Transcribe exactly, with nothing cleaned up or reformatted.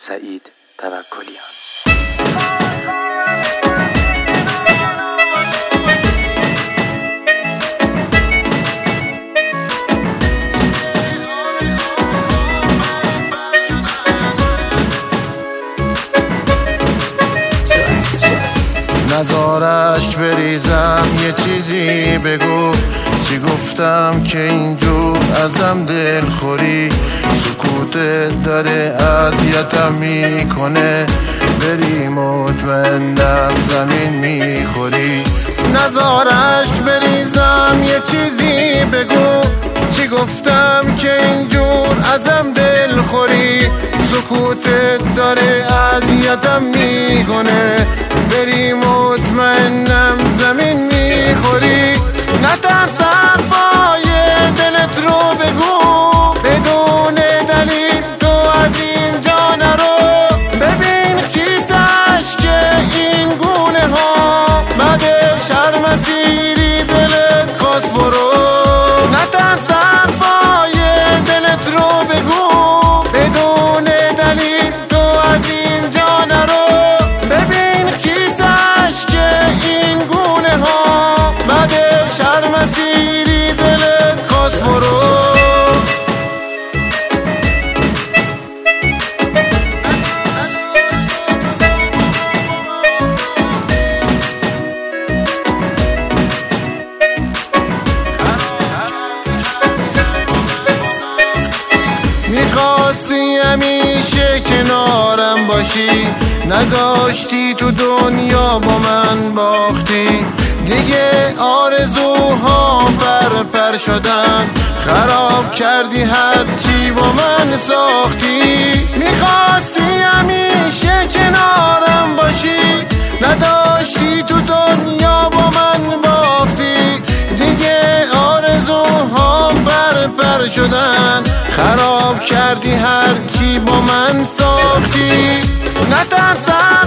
سعید توکلیان. نزارش بریزم یه چیزی بگو، چی گفتم که اینجور ازم دل خوری؟ سکوتت داره اذیتم میکنه، بری مطمئنم زمین میخوری. نزارش بریزم یه چیزی بگو، چی گفتم که اینجور ازم دل خوری؟ سکوتت داره اذیتم میکنه، بری مطمئنم زمین میخوری. نترس حرفای دلت رو بگو، بدون دلیل تو از اینجا نرو. ببین کیسش که این گونه ها، بعدش هر مسیری دلت خواست برو. نترس حرفای دلت رو بگو، بدون دلیل تو از اینجا نرو. ببین کیسش که این گونه ها، بعدش هر مسیری دلت خواست برو. میخواستی همیشه کنارم باشی، نداشتی تو دنیا با من باختی. دیگه آرزوها پر پر شدن، خراب کردی هرچی با من ساختی. میخواستی همیشه کنارم باشی، نداشتی تو دنیا با من باختی. دیگه آرزوها پر پر شدن، خراب کردی هرچی با من ساختی. نترس